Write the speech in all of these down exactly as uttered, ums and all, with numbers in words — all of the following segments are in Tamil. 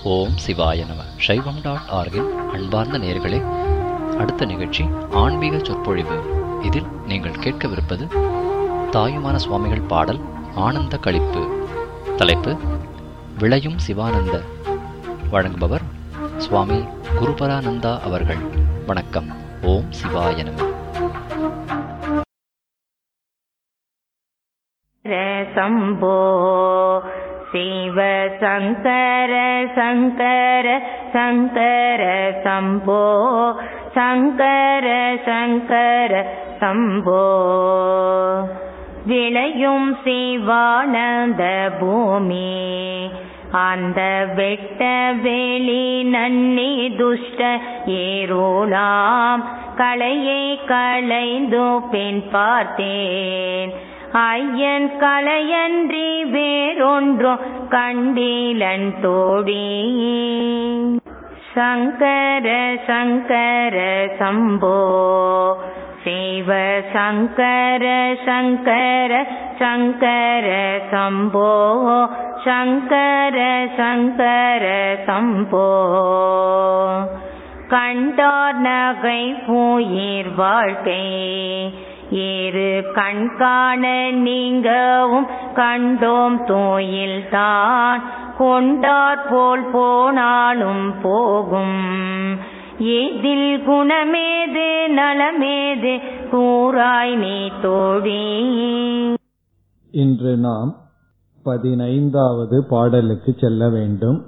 ஓம் சிவாய நம. சைவம் டாட் ஆர்கின் அன்பார்ந்த நேயர்களே, அடுத்த நிகழ்ச்சி ஆன்மீக சொற்பொழிவு. இதில் நீங்கள் கேட்கவிருப்பது தாயுமான சுவாமிகள் பாடல் ஆனந்த களிப்பு. தலைப்பு விளையும் சிவானந்த. வழங்குபவர் சுவாமி குருபரானந்தா அவர்கள். வணக்கம். ஓம் சிவாய நம. சம்போ சிவ சங்கர சங்கர சங்கர சம்போ சங்கர சங்கர சம்போ. விளையும் சிவானந்த பூமி அந்த வெட்ட வெளி நன்னி துஷ்ட ஏரோலாம் களையை களைந்து பின் பார்த்தேன். ஐயன் கலையன்றி வேறொன்றோ கண்டீலன் தோழி. சங்கர சங்கர சம்போ சிவ சங்கர சங்கர சங்கர சம்போ சங்கர சங்கர சம்போ. கண்டார் நகை போயிர் வாழ்க்கை ஏறு கண்காண நீங்கவும் கண்டோம் தோயில் தான் கொண்டார் போல் போனாலும் போகும். ஏதில் குணமேது நலமேது கூறாய் நீ தோழி. இன்று நாம் பதினைந்தாவது பாடலுக்கு செல்ல வேண்டும்.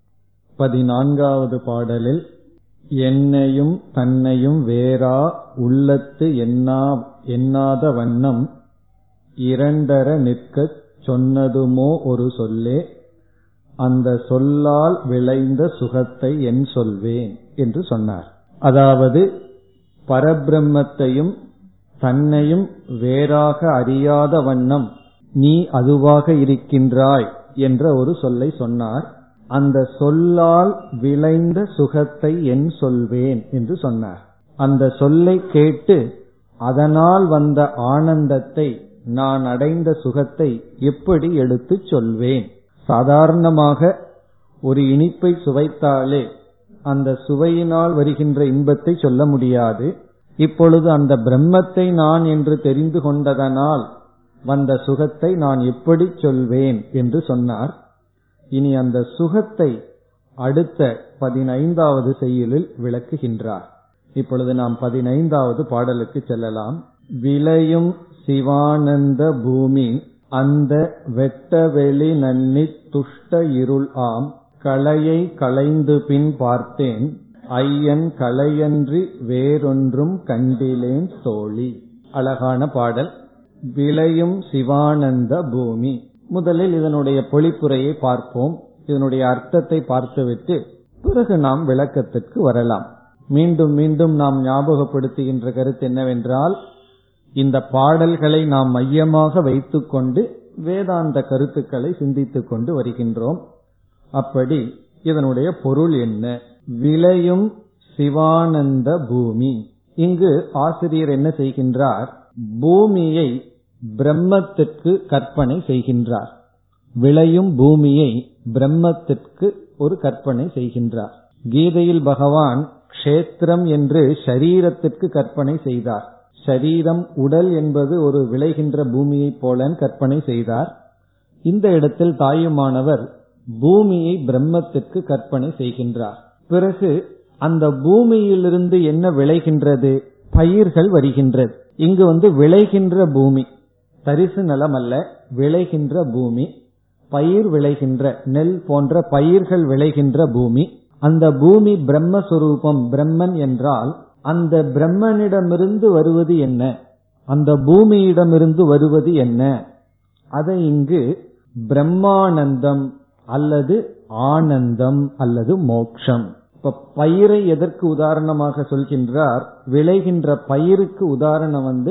பதினான்காவது பாடலில் என்னையும் தன்னையும் வேறா உள்ளத்து எண்ணா எண்ணாத வண்ணம் இரண்டர நிற்கச் சொன்னதுமோ ஒரு சொல்லே, அந்த சொல்லால் விளைந்த சுகத்தை என் சொல்வேன் என்று சொன்னார். அதாவது பரபிரம்மத்தையும் தன்னையும் வேறாக அறியாத வண்ணம் நீ அதுவாக இருக்கின்றாய் என்ற ஒரு சொல்லை சொன்னார். அந்த சொல்லால் விளைந்த சுகத்தை என் சொல்வேன் என்று சொன்னார். அந்த சொல்லை கேட்டு அதனால் வந்த ஆனந்தத்தை, நான் அடைந்த சுகத்தை எப்படி எடுத்துச் சொல்வேன்? சாதாரணமாக ஒரு இனிப்பை சுவைத்தாலே அந்த சுவையினால் வருகின்ற இன்பத்தை சொல்ல முடியாது. இப்பொழுது அந்த பிரம்மத்தை நான் என்று தெரிந்து கொண்டதனால் வந்த சுகத்தை நான் எப்படி சொல்வேன் என்று சொன்னார். இனி அந்த சுகத்தை அடுத்த பதினைந்தாவது செய்யுளில் விளக்குகின்றார். இப்பொழுது நாம் பதினைந்தாவது பாடலுக்கு செல்லலாம். விளையும் சிவானந்த பூமி அந்த வெட்டவெளி நன்னி துஷ்ட இருள் ஆம் களையை களைந்து பின் பார்த்தேன். ஐயன் களையன்றி வேறொன்றும் கண்டிலேன் தோழி. அழகான பாடல். விளையும் சிவானந்த பூமி. முதலில் இதனுடைய பொழிப்புரையை பார்ப்போம். இதனுடைய அர்த்தத்தை பார்த்துவிட்டு பிறகு நாம் விளக்கத்திற்கு வரலாம். மீண்டும் மீண்டும் நாம் ஞாபகப்படுத்துகின்ற கருத்து என்னவென்றால், இந்த பாடல்களை நாம் மையமாக வைத்துக் கொண்டு வேதாந்த கருத்துக்களை சிந்தித்துக் கொண்டு வருகின்றோம். அப்படி இதனுடைய பொருள் என்ன? விளையும் சிவானந்த பூமி. இங்கு ஆசிரியர் என்ன செய்கின்றார்? பூமியை பிரம்மத்திற்கு கற்பனை செய்கின்றார். விளையும் பூமியை பிரம்மத்திற்கு ஒரு கற்பனை செய்கின்றார். கீதையில் பகவான் க்ஷேத்திரம் என்று ஷரீரத்திற்கு கற்பனை செய்தார். ஷரீரம் உடல் என்பது ஒரு விளைகின்ற பூமியை போல கற்பனை செய்தார். இந்த இடத்தில் தாயுமானவர் பூமியை பிரம்மத்திற்கு கற்பனை செய்கின்றார். பிறகு அந்த பூமியிலிருந்து என்ன விளைகின்றது? பயிர்கள் வருகின்றது. இங்கு வந்து விளைகின்ற பூமி, தரிசு நிலம் அல்ல, விளைகின்ற பூமி, பயிர் விளைகின்ற நெல் போன்ற பயிர்கள் விளைகின்ற பூமி. அந்த பூமி பிரம்மஸ்வரூபம். பிரம்மன் என்றால் அந்த பிரம்மனிடமிருந்து வருவது என்ன? அந்த பூமியிடமிருந்து வருவது என்ன? அதை இங்கு பிரம்மானந்தம் அல்லது ஆனந்தம் அல்லது மோக்ஷம். இப்ப பயிரை எதற்கு உதாரணமாக சொல்கின்றார்? விளைகின்ற பயிருக்கு உதாரணம் வந்து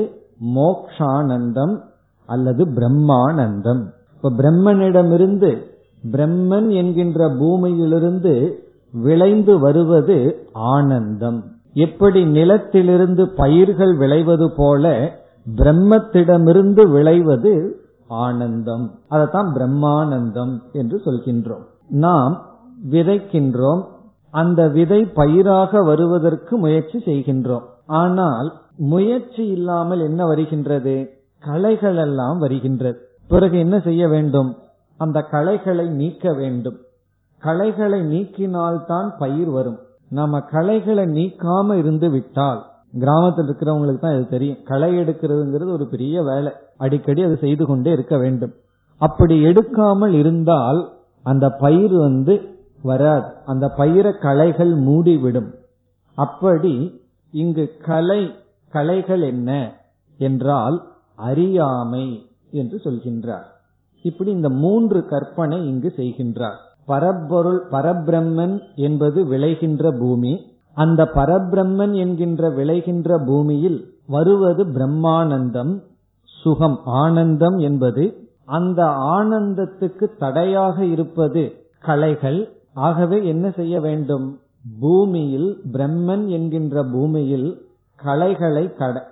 மோக்ஷானந்தம் அல்லது பிரம்மானந்தம். இப்ப பிரம்மனிடமிருந்து, பிரம்மன் என்கின்ற பூமியிலிருந்து விளைந்து வருவது ஆனந்தம். எப்படி நிலத்திலிருந்து பயிர்கள் விளைவது போல பிரம்மத்திடமிருந்து விளைவது ஆனந்தம். அதத்தான் பிரம்மானந்தம் என்று சொல்கின்றோம். நாம் விதைக்கின்றோம், அந்த விதை பயிராக வருவதற்கு முயற்சி செய்கின்றோம். ஆனால் முயற்சி இல்லாமல் என்ன வருகின்றது? களைகள் எல்லாம் வருகின்றது. பிறகு என்ன செய்ய வேண்டும்? அந்த களைகளை நீக்க வேண்டும். களைகளை நீக்கினால்தான் பயிர் வரும். நம்ம களைகளை நீக்காம இருந்து விட்டால், கிராமத்தில் இருக்கிறவங்களுக்கு தான் இது தெரியும், களை எடுக்கிறதுங்கிறது ஒரு பெரிய வேலை, அடிக்கடி அது செய்து கொண்டே இருக்க வேண்டும். அப்படி எடுக்காமல் இருந்தால் அந்த பயிர் வந்து வராது, அந்த பயிரை களைகள் மூடிவிடும். அப்படி இங்கு கலை களைகள் என்ன என்றால் அறியாமை என்று சொல்கின்றார். இப்படி இந்த மூன்று கற்பனை இங்கு செய்கின்றார். பரப்பொருள் பரபிரம்மன் என்பது விளைகின்ற பூமி, அந்த பரபிரம்மன் என்கின்ற விளைகின்ற பூமியில் வருவது பிரம்மானந்தம், சுகம், ஆனந்தம் என்பது. அந்த ஆனந்தத்துக்கு தடையாக இருப்பது களைகள். ஆகவே என்ன செய்ய வேண்டும்? பூமியில், பிரம்மன் என்கின்ற பூமியில் களைகளை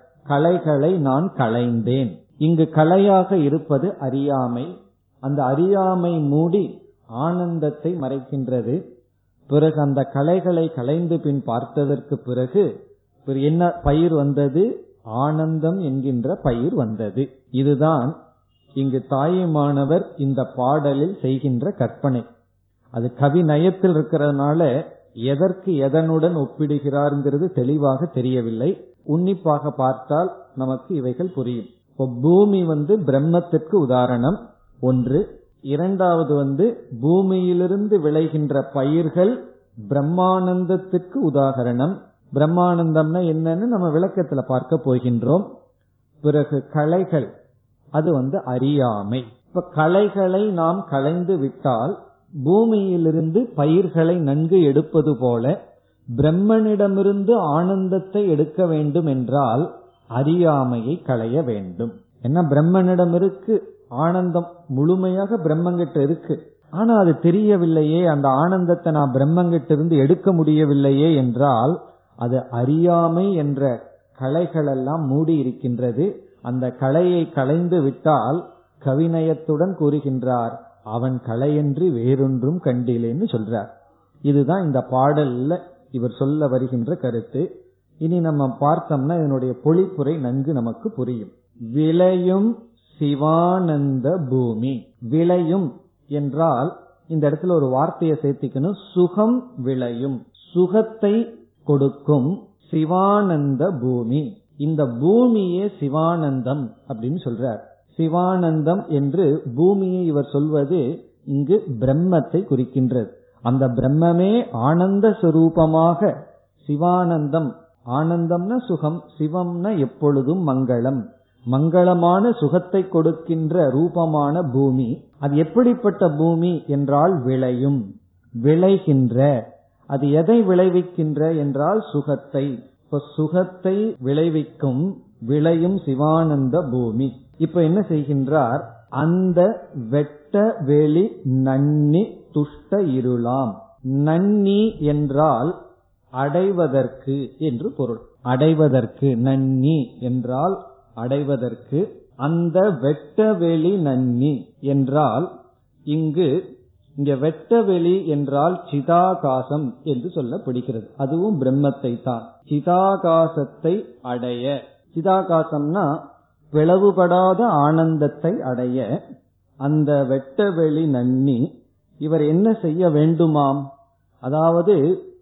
களைகளை நான் களைந்தேன். இங்கு களையாக இருப்பது அறியாமை. அந்த அறியாமை மூடி ஆனந்தத்தை மறைக்கின்றது. பிறகு அந்த களைகளை களைந்து பின் பார்த்ததற்கு பிறகு என்ன பயிர் வந்தது? ஆனந்தம் என்கின்ற பயிர் வந்தது. இதுதான் இங்கு தாயுமானவர் இந்த பாடலில் செய்கின்ற கற்பனை. அது கவி நயத்தில் இருக்கிறதுனால எதற்கு எதனுடன் ஒப்பிடுகிறார்ங்கிறது தெளிவாக தெரியவில்லை. உன்னிப்பாக பார்த்தால் நமக்கு இவைகள் புரியும். இப்போ பூமி வந்து பிரம்மத்திற்கு உதாரணம் ஒன்று. இரண்டாவது வந்து பூமியிலிருந்து விளைகின்ற பயிர்கள் பிரம்மானந்தத்துக்கு உதாரணம். பிரம்மானந்தம்னா என்னன்னு நம்ம விளக்கத்துல பார்க்க போகின்றோம். பிறகு களைகள், அது வந்து அறியாமை. இப்ப களைகளை நாம் களைந்து விட்டால் பூமியிலிருந்து பயிர்களை நன்கு எடுப்பது போல பிரம்மனிடமிருந்து ஆனந்தத்தை எடுக்க வேண்டும் என்றால் அறியாமையை களைய வேண்டும். ஏன்னா பிரம்மனிடம் இருக்கு ஆனந்தம், முழுமையாக பிரம்மங்கிட்ட இருக்கு. ஆனா அது தெரியவில்லையே, அந்த ஆனந்தத்தை நான் பிரம்மங்கிட்ட இருந்து எடுக்க முடியவில்லையே என்றால் அது அறியாமை என்ற களைகள் எல்லாம் மூடி இருக்கின்றது. அந்த களையை களைந்து விட்டால் கவிநயத்துடன் கூறுகின்றார், அவன் களையன்றி வேறொன்றும் கண்டிலேன்னு சொல்றார். இதுதான் இந்த பாடல்ல இவர் சொல்ல வருகின்ற கருத்து. இனி நம்ம பார்த்தோம்னா இதனுடைய பொழிப்புரை நன்கு நமக்கு புரியும். விளையும் சிவானந்த பூமி. விளையும் என்றால் இந்த இடத்துல ஒரு வார்த்தையை சேர்த்திக்கணும், சுகம் விளையும், சுகத்தை கொடுக்கும் சிவானந்த பூமி. இந்த பூமியே சிவானந்தம் அப்படின்னு சொல்றார். சிவானந்தம் என்று பூமியை இவர் சொல்வது இங்கு பிரம்மத்தை குறிக்கின்றது. அந்த பிரம்மமே ஆனந்த சுரூபமாக சிவானந்தம். ஆனந்தம்னா சுகம், சிவம்னா எப்பொழுதும் மங்களம், மங்களமான சுகத்தை கொடுக்கின்ற ரூபமான பூமி. அது எப்படிப்பட்ட பூமி என்றால் விளையும், விளைகின்ற. அது எதை விளைவிக்கின்ற என்றால் சுகத்தை. இப்ப சுகத்தை விளைவிக்கும் விளையும் சிவானந்த பூமி. இப்ப என்ன செய்கின்றார்? அந்த வெட்ட வெளி நன்னி துஷ்ட இருளாம். நன்னி என்றால் அடைவதற்கு என்று பொருள். அடைவதற்கு, நன்னி என்றால் அடைவதற்கு. அந்த வெட்டவெளி நன்னி என்றால் இங்கு இங்க வெட்டவெளி என்றால் சிதாகாசம் என்று சொல்லப்படுகிறது. அதுவும் பிரம்மத்தை தான். சிதாகாசத்தை அடைய, சிதாகாசம்னா பிளவுபடாத ஆனந்தத்தை அடைய அந்த வெட்டவெளி நன்னி இவர் என்ன செய்ய வேண்டுமாம்? அதாவது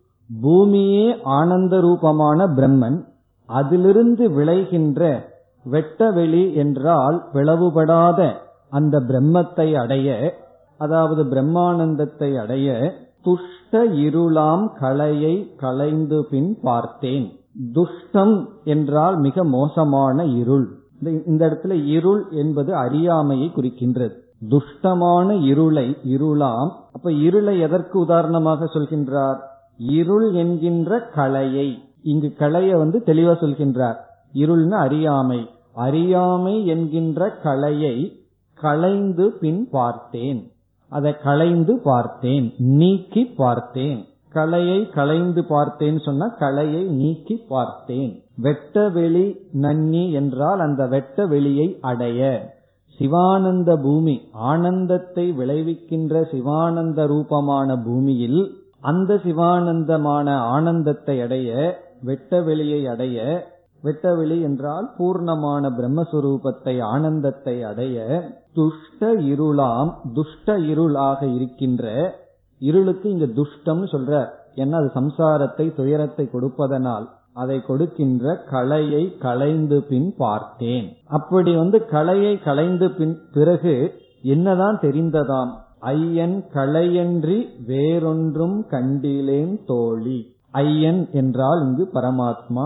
பூமியே ஆனந்த ரூபமான பிரம்மன், அதிலிருந்து விளைகின்ற வெட்டவெளி என்றால் பிளவுபடாத அந்த பிரம்மத்தை அடைய, அதாவது பிரம்மானந்தத்தை அடைய துஷ்ட இருளாம் களையை களைந்து பின் பார்த்தேன். துஷ்டம் என்றால் மிக மோசமான இருள். இந்த இடத்துல இருள் என்பது அறியாமையை குறிக்கின்றது. துஷ்டமான இருளை, இருளாம். அப்ப இருளை எதற்கு உதாரணமாக சொல்கின்றார்? இருள் என்கின்ற களையை. இங்கு களைய வந்து தெளிவா சொல்கின்றார். இருள்னு அறியாமை. அறியாமை என்கின்ற களையை களைந்து பின் பார்த்தேன். அதை களைந்து பார்த்தேன், நீக்கி பார்த்தேன். களையை களைந்து பார்த்தேன் சொன்னா களையை நீக்கி பார்த்தேன். வெட்ட வெளி நன்னி என்றால் அந்த வெட்ட வெளியை அடைய, சிவானந்த பூமி, ஆனந்தத்தை விளைவிக்கின்ற சிவானந்த ரூபமான பூமியில் அந்த சிவானந்தமான ஆனந்தத்தை அடைய, வெட்ட வெளியை அடைய, வெட்டவெளி என்றால் பூர்ணமான பிரம்மஸ்வரூபத்தை ஆனந்தத்தை அடைய, துஷ்ட இருளாம், துஷ்ட இருளாக இருக்கின்ற, இருளுக்கு இங்க துஷ்டம் சொல்ற, என்ன அது சம்சாரத்தை துயரத்தை கொடுப்பதனால் அதை கொடுக்கின்ற களையை களைந்து பின் பார்த்தேன். அப்படி வந்து களையை களைந்து பின் பிறகு என்னதான் தெரிந்ததாம், ஐயன் களையன்றி வேறொன்றும் கண்டிலேன் தோழி. ஐயன் என்றால் இங்கு பரமாத்மா,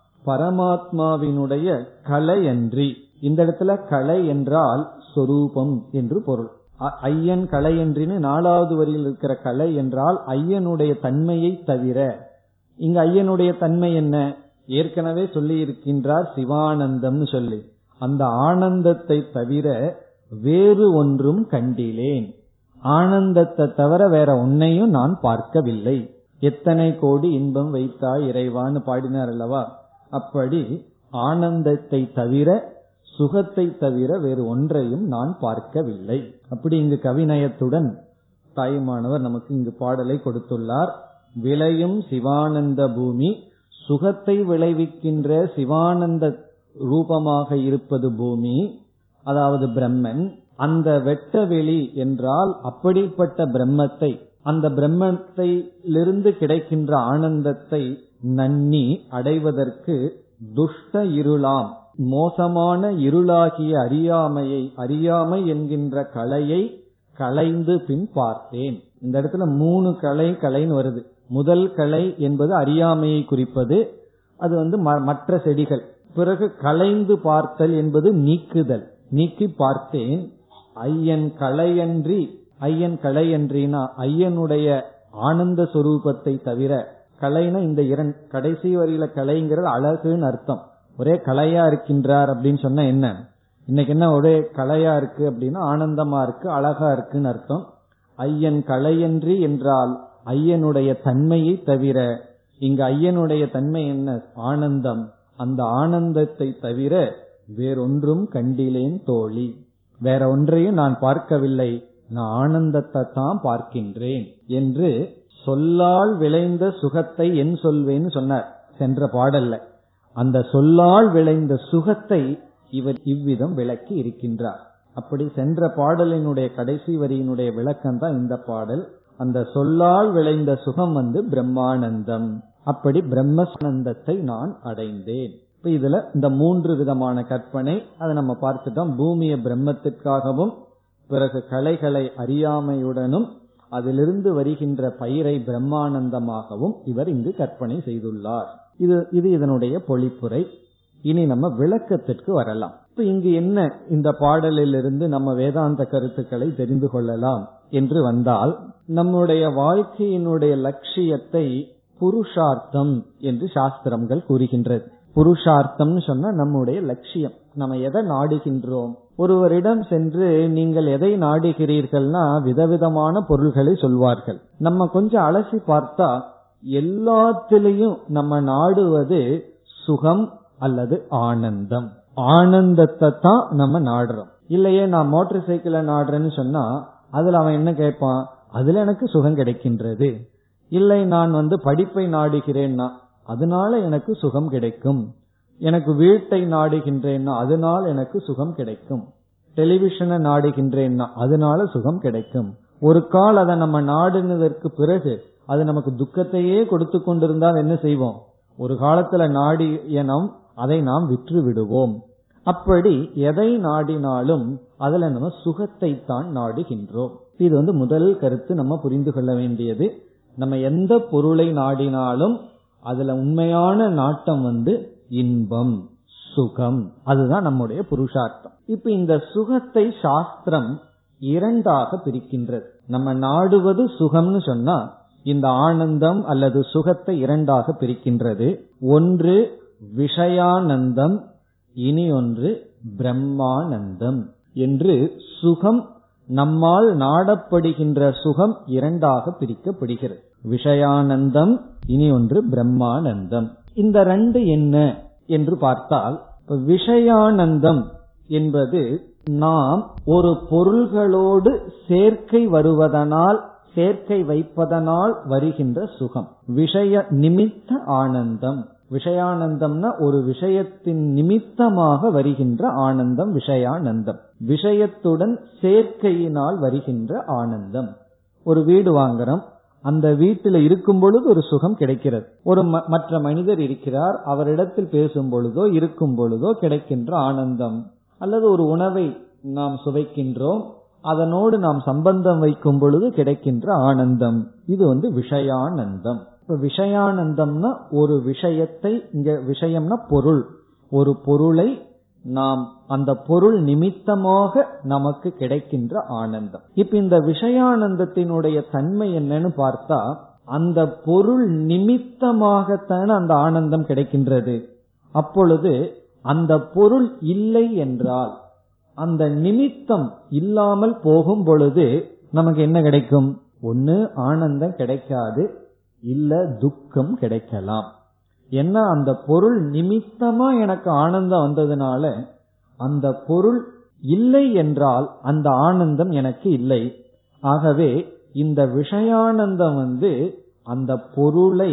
பரமாத்மாவினுடைய களையன்றி, இந்த இடத்துல கலை என்றால் சொரூபம் என்று பொருள். ஐயன் களையன்றின்னு நாலாவது வரியில் இருக்கிற கலை என்றால் ஐயனுடைய தன்மையை தவிர. இங்க ஐயனுடைய தன்மை என்ன, ஏற்கனவே சொல்லி இருக்கின்றார் சிவானந்தம்னு சொல்லி. அந்த ஆனந்தத்தை தவிர வேறு ஒன்றும் கண்டிலேன், ஆனந்தத்தை தவிர வேற ஒன்னையும் நான் பார்க்கவில்லை. எத்தனை கோடி இன்பம் வைத்தாய் இறைவான்னு பாடினார் அல்லவா, அப்படி ஆனந்தத்தை தவிர சுகத்தை தவிர வேறு ஒன்றையும் நான் பார்க்கவில்லை. அப்படி இங்கு கவிநயத்துடன் தாயுமானவர் நமக்கு இங்கு பாடலை கொடுத்துள்ளார். விளையும் சிவானந்த பூமி, சுகத்தை விளைவிக்கின்ற சிவானந்த ரூபமாக இருப்பது பூமி, அதாவது பிரம்மன். அந்த வெட்டவெளி என்றால் அப்படிப்பட்ட பிரம்மத்தை, அந்த பிரம்மத்திலிருந்து கிடைக்கின்ற ஆனந்தத்தை நன்னி அடைவதற்கு துஷ்ட இருளாம், மோசமான இருளாகிய அறியாமையை, அறியாமை என்கின்ற கலையை களைந்து பின் பார்த்தேன். இந்த இடத்துல மூணு கலை கலைன்னு வருது. முதல் கலை என்பது அறியாமையை குறிப்பது, அது வந்து மற்ற செடிகள். பிறகு களைந்து பார்த்தல் என்பது நீக்குதல், நீக்கி பார்த்தேன். ஐயன் களையன்றி, ஐயன் களையன்றினா ஐயனுடைய ஆனந்த சொரூபத்தை தவிர, கலைனா இந்த இரண்டு கடைசி வரியில கலைங்கிறது அழகுன்னு அர்த்தம். ஒரே கலையா இருக்கின்றார் அப்படின்னு சொன்னா என்ன, இன்னைக்கு என்ன ஒரே கலையா இருக்கு அப்படின்னா ஆனந்தமா இருக்கு, அழகா இருக்குன்னு அர்த்தம். ஐயன் கலையன்றி என்றால் ஐயனுடைய தன்மையை தவிர. இங்க ஐயனுடைய தன்மை என்ன, ஆனந்தம். அந்த ஆனந்தத்தை தவிர வேறொன்றும் கண்டிலேன் தோழி, வேற ஒன்றையும் நான் பார்க்கவில்லை, நான் ஆனந்தத்தை தான் பார்க்கின்றேன் என்று சொல்லால் விளைந்த சுகத்தை என் சொல்வேன்னு சொன்னார் சென்ற பாடல்ல. அந்த சொல்லால் விளைந்த சுகத்தை இவர் இவ்விதம் விளக்கி இருக்கின்றார். அப்படி சென்ற பாடலினுடைய கடைசி வரியினுடைய விளக்கம் தான் இந்த பாடல். அந்த சொல்லால் விளைந்த சுகம் வந்து பிரம்மானந்தம். அப்படி பிரம்மானந்தத்தை நான் அடைந்தேன். இப்ப இதுல இந்த மூன்று விதமான கற்பனை அதை நம்ம பார்த்துட்டோம். பூமிய பிரம்மத்திற்காகவும், பிறகு கலைகளை அறியாமையுடனும், அதிலிருந்து வருகின்ற பயிரை பிரம்மானந்தமாகவும் இவர் இங்கு கற்பனை செய்துள்ளார். இது இது இதனுடைய பொழிப்புரை. இனி நம்ம விளக்கத்திற்கு வரலாம். இப்ப இங்கு என்ன இந்த பாடலிலிருந்து நம்ம வேதாந்த கருத்துக்களை தெரிந்து கொள்ளலாம் என்று வந்தால், நம்முடைய வாழ்க்கையினுடைய லட்சியத்தை புருஷார்த்தம் என்று சாஸ்திரங்கள் கூறுகின்றது. புருஷார்த்தம் சொன்னா நம்முடைய லட்சியம், நம்ம எதை நாடுகின்றோம். ஒருவரிடம் சென்று நீங்கள் எதை நாடுகிறீர்கள்னா விதவிதமான பொருள்களை சொல்வார்கள். நம்ம கொஞ்சம் அலசி பார்த்தா எல்லாத்திலையும் நம்ம நாடுவது சுகம் அல்லது ஆனந்தம். ஆனந்தத்தை தான் நம்ம நாடுறோம். இல்லையே நான் மோட்டார் சைக்கிளை நாடுறேன்னு சொன்னா அதுல அவன் என்ன கேட்பான், அதுல எனக்கு சுகம் கிடைக்கின்றது. இல்லை நான் வந்து படிப்பை நாடுகிறேன்னா அதனால எனக்கு சுகம் கிடைக்கும். எனக்கு வீட்டை நாடுகின்றேன்னா அதனால எனக்கு சுகம் கிடைக்கும். டெலிவிஷனை நாடுகின்றேன்னா அதனால சுகம் கிடைக்கும். ஒரு கால் அதை நம்ம நாடுனதற்கு பிறகு அது நமக்கு துக்கத்தையே கொடுத்து கொண்டிருந்தால் என்ன செய்வோம், ஒரு காலத்துல நாடிய நாம் அதை நாம் விற்று விடுவோம். அப்படி எதை நாடினாலும் அதுல நம்ம சுகத்தை தான் நாடுகின்றோம். இது வந்து முதல் கருத்து நம்ம புரிந்து கொள்ள வேண்டியது. நம்ம எந்த பொருளை நாடினாலும் அதுல உண்மையான நாட்டம் வந்து இன்பம், சுகம், அதுதான் நம்முடைய புருஷார்த்தம். இப்ப இந்த சுகத்தை சாஸ்திரம் இரண்டாக பிரிக்கின்றது. நம்ம நாடுவது சுகம்னு சொன்னா இந்த ஆனந்தம் அல்லது சுகத்தை இரண்டாக பிரிக்கின்றது. ஒன்று விஷயானந்தம், இனி ஒன்று பிரம்மானந்தம் என்று சுகம், நம்மால் நாடப்படுகின்ற சுகம் இரண்டாக பிரிக்கப்படுகிறது. விஷயானந்தம், இனி ஒன்று பிரம்மானந்தம். இந்த ரெண்டு என்ன என்று பார்த்தால், விஷயானந்தம் என்பது நாம் ஒரு பொருள்களோடு சேர்க்கை வருவதனால், சேர்க்கை வைப்பதனால் வருகின்ற சுகம். விஷய நிமித்த ஆனந்தம். விஷயானந்தம்னா ஒரு விஷயத்தின் நிமித்தமாக வருகின்ற ஆனந்தம் விஷயானந்தம். விஷயத்துடன் சேர்க்கையினால் வருகின்ற ஆனந்தம். ஒரு வீடு வாங்குறோம், அந்த வீட்டில் இருக்கும் பொழுது ஒரு சுகம் கிடைக்கிறது. ஒரு மற்ற மனிதர் இருக்கிறார், அவரிடத்தில் பேசும் பொழுதோ இருக்கும் பொழுதோ கிடைக்கின்ற ஆனந்தம். அல்லது ஒரு உணவை நாம் சுவைக்கின்றோம், அதனோடு நாம் சம்பந்தம் வைக்கும் பொழுது கிடைக்கின்ற ஆனந்தம். இது வந்து விஷயானந்தம். இப்ப விஷயானந்தம்னா ஒரு விஷயத்தை, இங்க விஷயம்னா பொருள், ஒரு பொருளை நாம் அந்த பொருள் நிமித்தமாக நமக்கு கிடைக்கின்ற ஆனந்தம். இப்ப இந்த விஷயானந்தத்தினுடைய தன்மை என்னன்னு பார்த்தா, அந்த பொருள் நிமித்தமாகத்தான அந்த ஆனந்தம் கிடைக்கின்றது. அப்பொழுது அந்த பொருள் இல்லை என்றால், அந்த நிமித்தம் இல்லாமல் போகும் பொழுது நமக்கு என்ன கிடைக்கும்? ஒன்னு ஆனந்தம் கிடைக்காது, இல்ல துக்கம் கிடைக்கலாம். என்ன, அந்த பொருள் நிமித்தமா எனக்கு ஆனந்தம் வந்ததுனால, அந்த பொருள் இல்லை என்றால் அந்த ஆனந்தம் எனக்கு இல்லை. ஆகவே இந்த விஷயானந்தம் வந்து அந்த பொருளை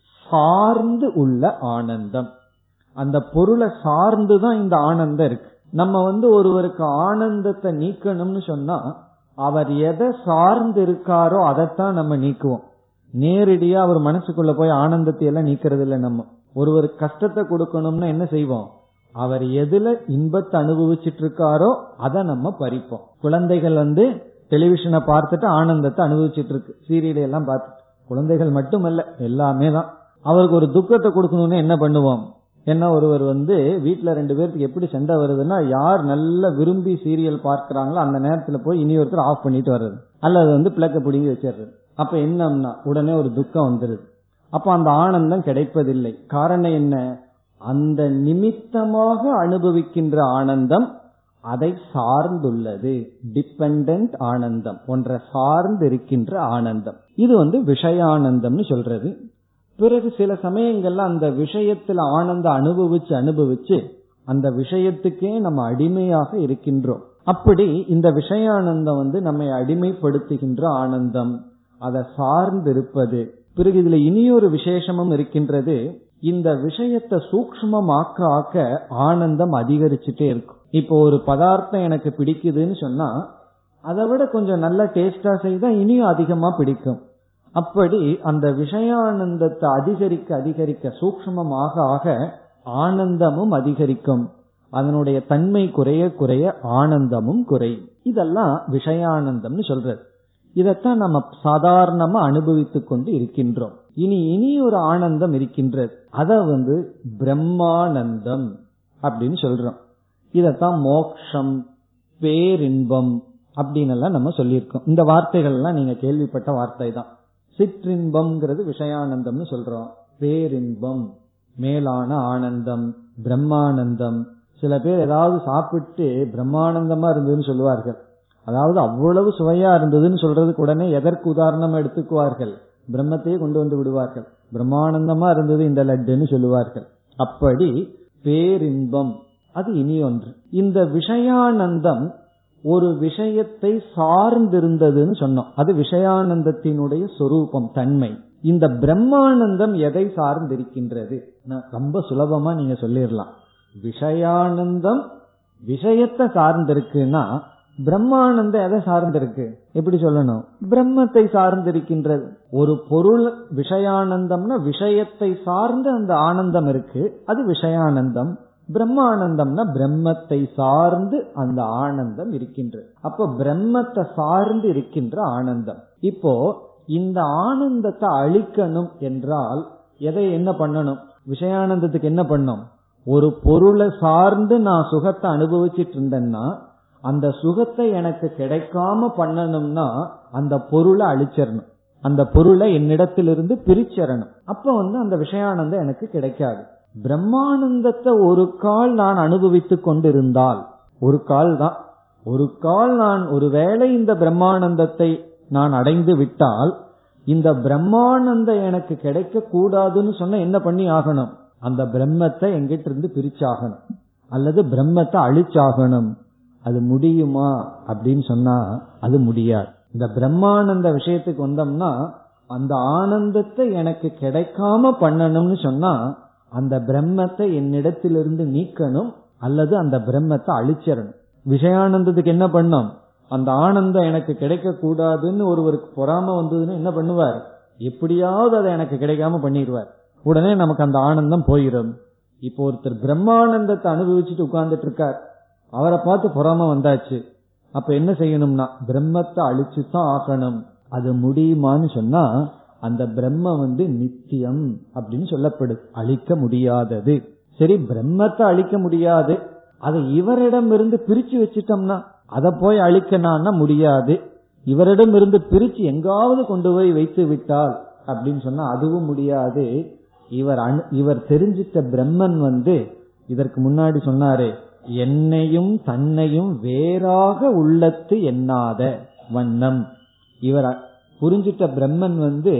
சார்ந்து உள்ள ஆனந்தம். அந்த பொருளை சார்ந்துதான் இந்த ஆனந்தம் இருக்கு. நம்ம வந்து ஒருவருக்கு ஆனந்தத்தை நீக்கணும்னு சொன்னா, அவர் எதை சார்ந்து இருக்காரோ அதைத்தான் நம்ம நீக்குவோம். நேரடியா அவர் மனசுக்குள்ள போய் ஆனந்தத்தை எல்லாம் நீக்கிறது இல்லை. நம்ம ஒருவருக்கு கஷ்டத்தை கொடுக்கணும்னா என்ன செய்வோம்? அவர் எதுல இன்பத்தை அனுபவிச்சுட்டு இருக்காரோ அதை நம்ம பறிப்போம். குழந்தைகள் வந்து டெலிவிஷனை பார்த்துட்டு ஆனந்தத்தை அனுபவிச்சுட்டு இருக்கு, சீரியல் எல்லாம் பார்த்துட்டு. குழந்தைகள் மட்டுமல்ல, எல்லாமே தான். அவருக்கு ஒரு துக்கத்தை கொடுக்கணும்னு என்ன பண்ணுவோம்? என்ன, ஒருவர் வந்து வீட்டுல ரெண்டு பேருக்கு எப்படி சண்டை வருதுன்னா, யார் நல்ல விரும்பி சீரியல் பார்க்கிறாங்களோ அந்த நேரத்துல போய் இனி ஒருத்தர் ஆஃப் பண்ணிட்டு வர்றது, அல்லது வந்து பிளக்க பிடிங்கி வச்சிடுறது. அப்ப என்னன்னா உடனே ஒரு துக்கம் வந்துருது. அப்ப அந்த ஆனந்தம் கிடைப்பதில்லை. காரணம் என்ன? அந்த நிமித்தமாக அனுபவிக்கின்ற ஆனந்தம் அதை சார்ந்துள்ளது. டிபெண்டன்ட் ஆனந்தம், ஒன்றை சார்ந்து இருக்கின்ற ஆனந்தம். இது வந்து விஷயானந்தம்னு சொல்றது. பிறகு சில சமயங்கள்ல அந்த விஷயத்துல ஆனந்தம் அனுபவிச்சு அனுபவிச்சு அந்த விஷயத்துக்கே நம்ம அடிமையாக இருக்கின்றோம். அப்படி இந்த விஷயானந்தம் வந்து நம்மை அடிமைப்படுத்துகின்ற ஆனந்தம், அதை சார்ந்து இருப்பது. பிறகு இதுல இனியொரு விசேஷமும் இருக்கின்றது. இந்த விஷயத்தை சூக்ஷ்மமாக்க ஆக்க ஆனந்தம் அதிகரிச்சுட்டே இருக்கும். இப்போ ஒரு பதார்த்தம் எனக்கு பிடிக்குதுன்னு சொன்னா, அதை விட கொஞ்சம் நல்ல டேஸ்டா செய்தா இனியும் அதிகமா பிடிக்கும். அப்படி அந்த விஷயானந்தத்தை அதிகரிக்க அதிகரிக்க சூக்ஷ்மமாக ஆக ஆனந்தமும் அதிகரிக்கும். அதனுடைய தன்மை குறைய குறைய ஆனந்தமும் குறையும். இதெல்லாம் விஷயானந்தம்னு சொல்றது. இதத்தான் நம்ம சாதாரணமா அனுபவித்துக் கொண்டு இருக்கின்றோம். இனி இனி ஒரு ஆனந்தம் இருக்கின்றது, அத வந்து பிரம்மானந்தம் அப்படின்னு சொல்றோம். இதத்தான் மோக்ஷம், பேரின்பம் அப்படின்னு எல்லாம் நம்ம சொல்லியிருக்கோம். இந்த வார்த்தைகள் எல்லாம் நீங்க கேள்விப்பட்ட வார்த்தை தான். சிற்றின்பம்ங்கிறது விஷயானந்தம்னு சொல்றோம். பேரின்பம், மேலான ஆனந்தம், பிரம்மானந்தம். சில பேர் ஏதாவது சாப்பிட்டு பிரம்மானந்தமா இருந்ததுன்னு சொல்லுவார்கள். அதாவது அவ்வளவு சுவையா இருந்ததுன்னு சொல்றதுக்கு உடனே எதற்கு உதாரணம் எடுத்துக்குவார்கள்? பிரம்மத்தையே கொண்டு வந்து விடுவார்கள். பிரம்மானந்தமா இருந்தது இந்த லட்டுன்னு சொல்லுவார்கள். அப்படி பேரின்பம் அது இனி ஒன்று. இந்த விஷயானந்தம் ஒரு விஷயத்தை சார்ந்திருந்ததுன்னு சொன்னோம். அது விஷயானந்தத்தினுடைய சொரூபம், தன்மை. இந்த பிரம்மானந்தம் எதை சார்ந்திருக்கின்றது? ரொம்ப சுலபமா நீங்க சொல்லிடலாம். விஷயானந்தம் விஷயத்தை சார்ந்திருக்குன்னா, பிரம்மானந்தம் எதை சார்ந்திருக்கு? எப்படி சொல்லணும்? பிரம்மத்தை சார்ந்திருக்கின்றது. ஒரு பொருள் விஷயானந்தம்னா விஷயத்தை சார்ந்து அந்த ஆனந்தம் இருக்கு, அது விஷயானந்தம். பிரம்மானந்தம்னா பிரம்மத்தை சார்ந்து அந்த ஆனந்தம் இருக்கின்றது. அப்ப பிரம்மத்தை சார்ந்து இருக்கின்ற ஆனந்தம். இப்போ இந்த ஆனந்தத்தை அழிக்கணும் என்றால் எதை என்ன பண்ணணும்? விஷயானந்தத்துக்கு என்ன பண்ணும்? ஒரு பொருளை சார்ந்து நான் சுகத்தை அனுபவிச்சிட்டு இருந்தேன்னா, அந்த சுகத்தை எனக்கு கிடைக்காம பண்ணணும்னா அந்த பொருளை அழிச்சிடணும், அந்த பொருளை என்னிடத்திலிருந்து பிரிச்சிடணும். அப்ப வந்து அந்த விஷயானந்தம் எனக்கு கிடைக்காது. பிரம்மானந்தத்தை ஒரு கால் நான் அனுபவித்துக் கொண்டிருந்தால், ஒரு கால் தான், ஒரு கால் நான் ஒருவேளை இந்த பிரம்மானந்தத்தை நான் அடைந்து விட்டால், இந்த பிரம்மானந்தம் எனக்கு கிடைக்க கூடாதுன்னு சொன்னா என்ன பண்ணி ஆகணும்? அந்த பிரம்மத்தை எங்கிட்ட இருந்து பிரிச்சாகணும், அல்லது பிரம்மத்தை அழிச்சாகணும். அது முடியுமா அப்படின்னு சொன்னா அது முடியாது. இந்த பிரம்மானந்த விஷயத்துக்கு வந்தோம்னா அந்த ஆனந்தத்தை எனக்கு கிடைக்காம பண்ணணும்னு சொன்னா அந்த பிரம்மத்தை என்னிடத்திலிருந்து நீக்கணும் அல்லது அந்த பிரம்மத்தை அழிச்சிடணும். விஷயானந்தத்துக்கு என்ன பண்ணோம், அந்த ஆனந்தம் எனக்கு கிடைக்க கூடாதுன்னு ஒருவருக்கு பொறாம வந்ததுன்னு என்ன பண்ணுவார், எப்படியாவது அதை எனக்கு கிடைக்காம பண்ணிடுவார். உடனே நமக்கு அந்த ஆனந்தம் போயிடும். இப்போ ஒருத்தர் பிரம்மானந்தத்தை அனுபவிச்சுட்டு உட்கார்ந்துட்டு இருக்கார், அவரை பார்த்து பொறாம வந்தாச்சு. அப்ப என்ன செய்யணும்னா பிரம்மத்தை அழிச்சுதான் ஆகணும். அது முடியுமான்னு சொன்னா அந்த பிரம்ம வந்து நித்தியம் அப்படின்னு சொல்லப்படுது, அழிக்க முடியாதது. சரி, பிரம்மத்தை அழிக்க முடியாது, அதை இவரிடம் இருந்து பிரிச்சு வச்சுட்டோம்னா அதை போய் அழிக்கணும்னா முடியாது. இவரிடம் இருந்து பிரிச்சு எங்காவது கொண்டு போய் வைத்து விட்டால் அப்படின்னு சொன்னா அதுவும் முடியாது. இவர் இவர் தெரிஞ்சிட்ட பிரம்மன் வந்து இதற்கு முன்னாடி சொன்னாரு, என்னையும் தன்னையும் வேறாக உள்ளத்து எண்ணாத வண்ணம். இவர் புரிஞ்சிட்ட பிரம்மன் வந்து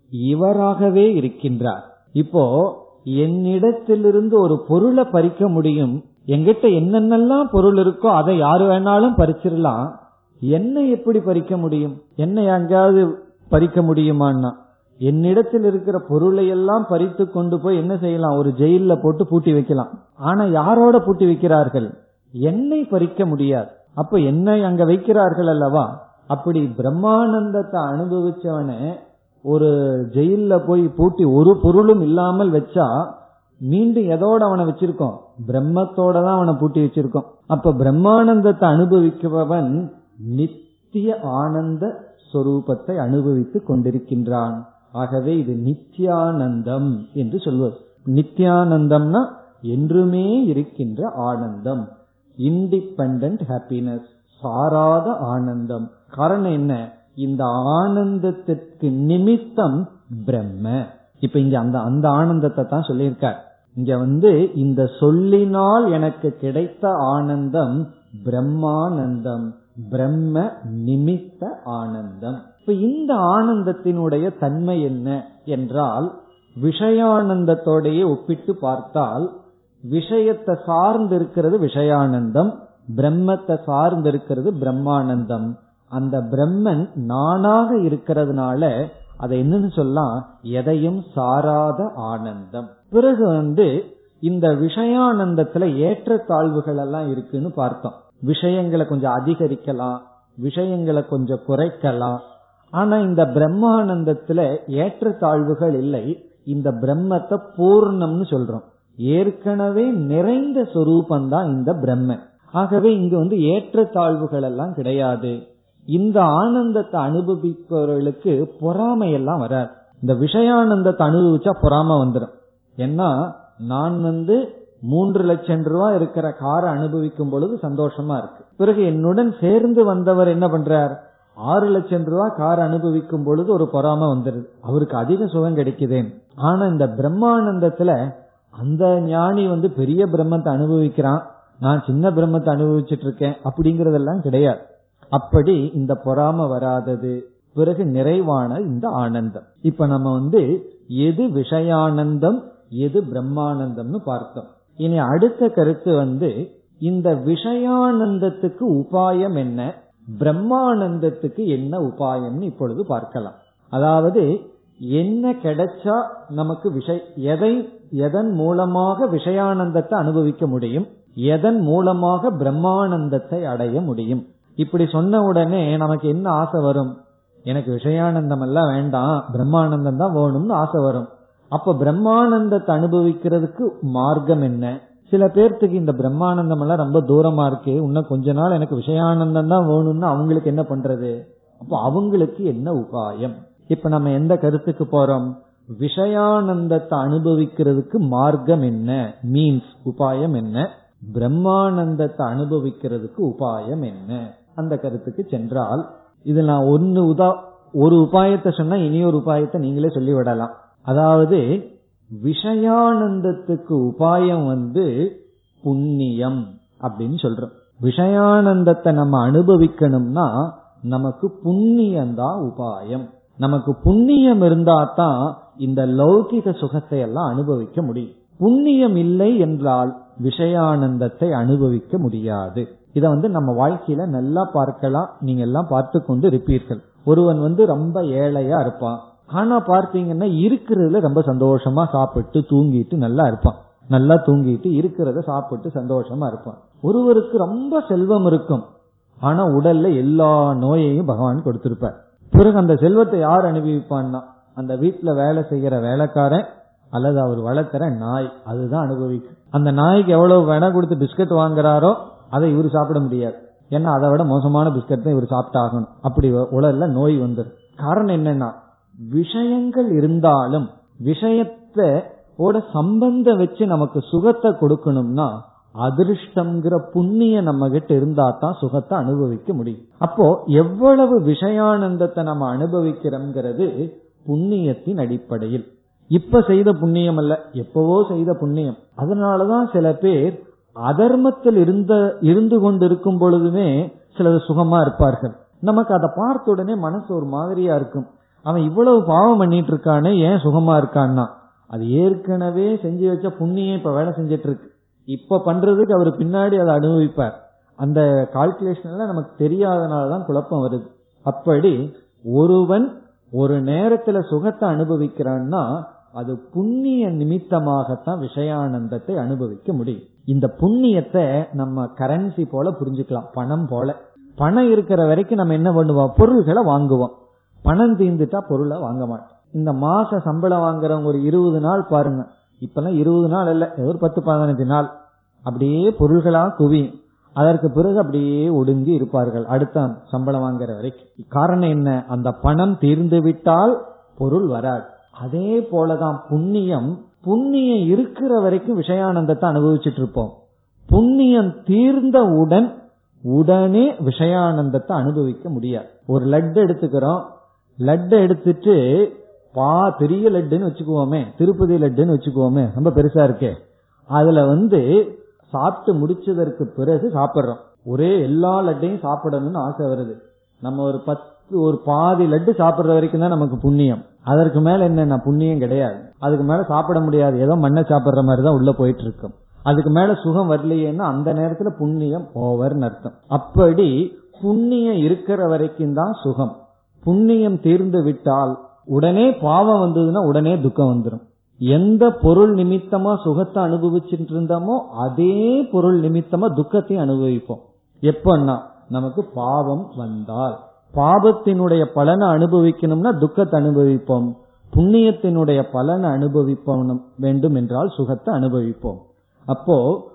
இவராகவே இருக்கின்றார். இப்போ என்னிடத்திலிருந்து ஒரு பொருளை பறிக்க முடியும், எங்கிட்ட என்னென்னலாம் பொருள் இருக்கோ அதை யாரு வேணாலும் பறிச்சிடலாம். என்னை எப்படி பறிக்க முடியும், என்னை எங்காவது பறிக்க முடியுமான்னா என்னிடத்தில் இருக்கிற பொருளை எல்லாம் பறித்து கொண்டு போய் என்ன செய்யலாம், ஒரு ஜெயில போட்டு பூட்டி வைக்கலாம். ஆனா யாரோட பூட்டி வைக்கிறார்கள், என்னை பறிக்க முடியாது. அப்ப என்னை அங்க வைக்கிறார்கள் அல்லவா. அப்படி பிரம்மானந்தத்தை அனுபவிச்சவன ஒரு ஜெயில போய் பூட்டி ஒரு பொருளும் இல்லாமல் வச்சா மீண்டும் எதோட அவனை வச்சிருக்கோம், பிரம்மத்தோட தான் அவனை பூட்டி வச்சிருக்கோம். அப்ப பிரம்மானந்தத்தை அனுபவிப்பவன் நித்திய ஆனந்த ஸ்வரூபத்தை அனுபவித்துக் கொண்டிருக்கின்றான். ஆகவே இது நித்யானந்தம் என்று சொல்வது. நித்யானந்தம்னா என்றுமே இருக்கின்ற ஆனந்தம், இண்டிபெண்டன்ட் ஹாப்பினஸ், சாராத ஆனந்தம். காரணம் என்ன, இந்த ஆனந்தத்திற்கு நிமித்தம் பிரம்ம. இப்ப இங்க அந்த அந்த ஆனந்தத்தை தான் சொல்லியிருக்கார். இங்க வந்து இந்த சொல்லினால் எனக்கு கிடைத்த ஆனந்தம் பிரம்மானந்தம், பிரம்ம நிமித்த ஆனந்தம். இப்ப இந்த ஆனந்தத்தினுடைய தன்மை என்ன என்றால், விஷயானந்தத்தோடையே ஒப்பிட்டு பார்த்தால் விஷயத்தை சார்ந்து இருக்கிறது விஷயானந்தம், பிரம்மத்தை சார்ந்து இருக்கிறது பிரம்மானந்தம். அந்த பிரம்மன் நானாக இருக்கிறதுனால அதை என்னன்னு சொல்லலாம், எதையும் சாராத ஆனந்தம். பிறகு வந்து இந்த விஷயானந்தத்துல ஏற்ற தாழ்வுகள் எல்லாம் இருக்குன்னு பார்த்தோம். விஷயங்களை கொஞ்சம் அதிகரிக்கலாம், விஷயங்களை கொஞ்சம் குறைக்கலாம். ஆனா இந்த பிரம்மானந்தத்துல ஏற்ற தாழ்வுகள் இல்லை. இந்த பிரம்மத்தை பூர்ணம்னு சொல்றோம், ஏற்கனவே நிறைந்த சொரூபந்தான் இந்த பிரம்ம. ஆகவே இங்க வந்து ஏற்ற தாழ்வுகள் எல்லாம் கிடையாது. இந்த ஆனந்தத்தை அனுபவிப்பவர்களுக்கு பொறாமை எல்லாம் வராது. இந்த விஷயானந்தத்தை அனுபவிச்சா பொறாமை வந்துடும். ஏன்னா நான் வந்து மூன்று லட்சம் ரூபாய் இருக்கிற காரை அனுபவிக்கும் பொழுது சந்தோஷமா இருக்கு. பிறகு என்னுடன் சேர்ந்து வந்தவர் என்ன பண்றார், ஆறு லட்சம் ரூபாய் கார் அனுபவிக்கும் பொழுது ஒரு பொறாமை வந்துருது, அவருக்கு அதிக சுகம் கிடைக்குதேன். ஆனா இந்த பிரம்மானந்தத்துல அந்த ஞானி வந்து பெரிய பிரம்மத்தை அனுபவிக்கிறான், நான் சின்ன பிரம்மத்தை அனுபவிச்சுட்டு இருக்கேன் அப்படிங்கறதெல்லாம் கிடையாது. அப்படி இந்த பொறாமை வராதது. பிறகு நிறைவான இந்த ஆனந்தம். இப்ப நம்ம வந்து எது விஷயானந்தம் எது பிரம்மானந்தம்னு பார்த்தோம். இனி அடுத்த கருத்து வந்து இந்த விஷயானந்தத்துக்கு உபாயம் என்ன, பிரம்மானந்தத்துக்கு என்ன உபாயம்னு இப்பொழுது பார்க்கலாம். அதாவது என்ன கிடைச்சா நமக்கு விஷய எதை எதன் மூலமாக விஷயானந்தத்தை அனுபவிக்க முடியும், எதன் மூலமாக பிரம்மானந்தத்தை அடைய முடியும். இப்படி சொன்ன உடனே நமக்கு என்ன ஆசை வரும், எனக்கு விஷயானந்தம் எல்லாம் வேண்டாம், பிரம்மானந்தம் தான் வேணும்னு ஆசை வரும். அப்ப பிரம்மானந்தத்தை அனுபவிக்கிறதுக்கு மார்க்கம் என்ன? சில பேர்த்துக்கு இந்த பிரம்மானந்தம் எல்லாம் ரொம்ப தூரமா இருக்கு, இன்னும் கொஞ்ச நாள் எனக்கு விஷயானந்தம் தான் வேணும்னு அவங்களுக்கு என்ன பண்றது? அப்போ அவங்களுக்கு என்ன உபாயம்? இப்ப நம்ம எந்த கருத்துக்கு போறோம், விஷயானந்தத்தை அனுபவிக்கிறதுக்கு மார்க்கம் என்ன, மீன்ஸ் உபாயம் என்ன, பிரம்மானந்தத்தை அனுபவிக்கிறதுக்கு உபாயம் என்ன, அந்த கருத்துக்கு சென்றால் இது நான் ஒன்னு உதா ஒரு உபாயத்தை சொன்னா இனி ஒரு உபாயத்தை நீங்களே சொல்லிவிடலாம். அதாவது விஷயானந்தத்துக்கு உபாயம் வந்து புண்ணியம் அப்படின்னு சொல்றோம். விஷயானந்தத்தை நம்ம அனுபவிக்கணும்னா நமக்கு புண்ணியம்தான் உபாயம். நமக்கு புண்ணியம் இருந்தா தான் இந்த லௌகிக சுகத்தை எல்லாம் அனுபவிக்க முடியும். புண்ணியம் இல்லை என்றால் விஷயானந்தத்தை அனுபவிக்க முடியாது. இத வந்து நம்ம வாழ்க்கையில நல்லா பார்க்கலாம். நீங்க எல்லாம் பார்த்து கொண்டு இருப்பீர்கள். ஒருவன் வந்து ரொம்ப ஏழையா இருப்பான், ஆனா பார்த்தீங்கன்னா இருக்கிறதுல ரொம்ப சந்தோஷமா சாப்பிட்டு தூங்கிட்டு நல்லா இருப்பான். நல்லா தூங்கிட்டு இருக்கிறத சாப்பிட்டு சந்தோஷமா இருப்பான். ஒருவருக்கு ரொம்ப செல்வம் இருக்கும், ஆனா உடல்ல எல்லா நோயையும் பகவான் கொடுத்திருப்பார். பிறகு அந்த செல்வத்தை யார் அனுபவிப்பான்னா அந்த வீட்டுல வேலை செய்யற வேலைக்காரன் அல்லது அவர் வளர்க்கிற நாய், அதுதான் அனுபவிக்கும். அந்த நாய்க்கு எவ்வளவு வேணா கொடுத்து பிஸ்கட் வாங்குறாரோ அதை இவர் சாப்பிட முடியாது. ஏன்னா அதை விட மோசமான பிஸ்கட் தான் இவர் சாப்பிட்டு ஆகணும். அப்படி உடல்ல நோய் வந்துடும். காரணம் என்னன்னா விஷயங்கள் இருந்தாலும் விஷயத்தை ஓட சம்பந்தம் வச்சு நமக்கு சுகத்தை கொடுக்கணும்னா அதிருஷ்டம்ங்கிற புண்ணிய நம்ம கிட்ட இருந்தா தான் சுகத்தை அனுபவிக்க முடியும். அப்போ எவ்வளவு விஷயானந்தத்தை நம்ம அனுபவிக்கிறோம்ங்கிறது புண்ணியத்தின் அடிப்படையில். இப்ப செய்த புண்ணியம் அல்ல, எப்பவோ செய்த புண்ணியம். அதனாலதான் சில பேர் அதர்மத்தில் இருந்த இருந்து கொண்டு இருக்கும் பொழுதுமே சிலர் சுகமா இருப்பார்கள். நமக்கு அதை பார்த்த உடனே மனசு ஒரு மாதிரியா இருக்கும். அவன் இவ்வளவு பாவம் பண்ணிட்டு இருக்கானே ஏன் சுகமா இருக்கான்னா அது ஏற்கனவே செஞ்சு வச்ச புண்ணியம் இப்ப வேலை செஞ்சிட்டு இருக்கு. இப்ப பண்றதுக்கு அவர் பின்னாடி அதை அனுபவிப்பார். அந்த கால்குலேஷன்ல நமக்கு தெரியாதனாலதான் குழப்பம் வருது. அப்படி ஒருவன் ஒரு நேரத்துல சுகத்தை அனுபவிக்கிறான்னா அது புண்ணிய நிமித்தமாகத்தான் விஷயானந்தத்தை அனுபவிக்க முடியும். இந்த புண்ணியத்தை நம்ம கரன்சி போல புரிஞ்சுக்கலாம், பணம் போல. பணம் இருக்கிற வரைக்கும் நம்ம என்ன பண்ணுவோம், பொருள்களை வாங்குவோம். பணம் தீர்ந்துட்டா பொருளை வாங்க மாட்டோம். இந்த மாச சம்பளம் வாங்குறவங்க ஒரு இருபது நாள் பாருங்க, இப்பெல்லாம் இருபது நாள் இல்ல, ஒரு பத்து பதினஞ்சு நாள் அப்படியே பொருள்களா குவியும். அதற்கு பிறகு அப்படியே ஒடுங்கி இருப்பார்கள் அடுத்த சம்பளம் வாங்குற வரைக்கும். காரணம் என்ன, அந்த பணம் தீர்ந்து விட்டால் பொருள் வராது. அதே போலதான் புண்ணியம். புண்ணியம் இருக்கிற வரைக்கும் விஷயானந்தத்தை அனுபவிச்சுட்டு இருப்போம். புண்ணியம் தீர்ந்தவுடன் உடனே விஷயானந்தத்தை அனுபவிக்க முடியாது. ஒரு லட்டு எடுத்துக்கிறோம், லட்டு எடுத்துட்டு பா பெரிய லட்டுன்னு வச்சுக்குவோமே, திருப்பதி லட்டுன்னு வச்சுக்குவோமே, ரொம்ப பெருசா இருக்கே, அதுல வந்து சாப்பிட்டு முடிச்சதற்கு பிறகு சாப்பிடுறோம். ஒரே எல்லா லட்டையும் சாப்பிடணும்னு ஆசை வருது. நம்ம ஒரு பத்து ஒரு பாதி லட்டு சாப்பிடுற வரைக்கும் தான் நமக்கு புண்ணியம். அதற்கு மேல என்ன புண்ணியம் கிடையாது. அதுக்கு மேல சாப்பிட முடியாது, ஏதோ மண்ணை சாப்பிடுற மாதிரி தான் உள்ள போயிட்டு இருக்கும். அதுக்கு மேல சுகம் வரலையேன்னா அந்த நேரத்துல புண்ணியம் ஓவர்னு அர்த்தம். அப்படி புண்ணியம் இருக்கிற வரைக்கும் தான் சுகம். புண்ணியம் தீர்ந்து விட்டால் உடனே பாவம் வந்ததுன்னா உடனே துக்கம் வந்துடும். எந்த பொருள் நிமித்தமா சுகத்தை அனுபவிச்சுட்டு இருந்தோமோ அதே பொருள் நிமித்தமா துக்கத்தையும் அனுபவிப்போம். எப்பன்னா நமக்கு பாவம் வந்தால். பாவத்தினுடைய பலனை அனுபவிக்கணும்னா துக்கத்தை அனுபவிப்போம், புண்ணியத்தினுடைய பலனை அனுபவிப்போம் வேண்டும் என்றால் சுகத்தை அனுபவிப்போம். அப்போ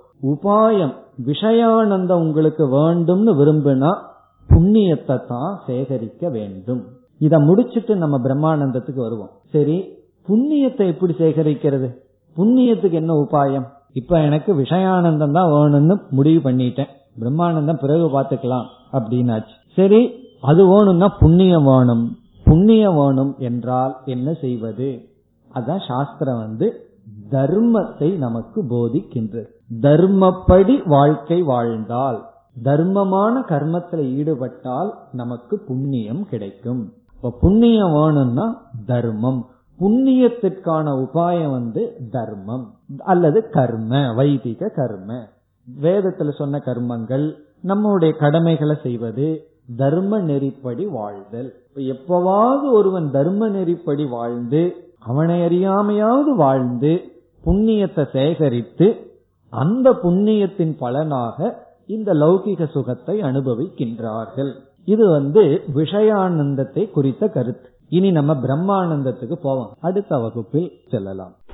உபாயம் விஷயானந்தம் உங்களுக்கு வேண்டும்னு விரும்பினா புண்ணியத்தை தான் சேகரிக்க வேண்டும். இத முடிச்சிட்டு நம்ம பிரம்மானந்தத்துக்கு வருவோம். சரி, புண்ணியத்தை எப்படி சேகரிக்கிறது, புண்ணியத்துக்கு என்ன உபாயம்? இப்ப எனக்கு விஷயானந்தம் தான் வேணும்னு முடிவு பண்ணிட்டேன், பிரம்மானந்தம் பிறகு பாத்துக்கலாம் அப்படின்னாச்சு. சரி, அது வேணும்னா புண்ணியம் வேணும். புண்ணியம் வேணும் என்றால் என்ன செய்வது? அதான் சாஸ்திரம் வந்து தர்மத்தை நமக்கு போதிக்கின்றது. தர்மப்படி வாழ்க்கை வாழ்ந்தால், தர்மமான கர்மத்தில் ஈடுபட்டால் நமக்கு புண்ணியம் கிடைக்கும். இப்ப புண்ணியம் வேணும்னா தர்மம். புண்ணியத்திற்கான உபாயம் வந்து தர்மம் அல்லது கர்ம, வைதிக கர்ம. வேதத்துல சொன்ன கர்மங்கள், நம்முடைய கடமைகளை செய்வது, தர்ம நெறிப்படி வாழ்தல். எப்பவாவது ஒருவன் தர்ம நெறிப்படி வாழ்ந்து அவனை அறியாமையாவது வாழ்ந்து புண்ணியத்தை சேகரித்து அந்த புண்ணியத்தின் பலனாக இந்த லௌகிக சுகத்தை அனுபவிக்கின்றார்கள். இது வந்து விஷயானந்தத்தை குறித்த கருத்து. இனி நம்ம பிரம்மானந்தத்துக்கு போவோம், அடுத்த வகுப்பில் செல்லலாம்.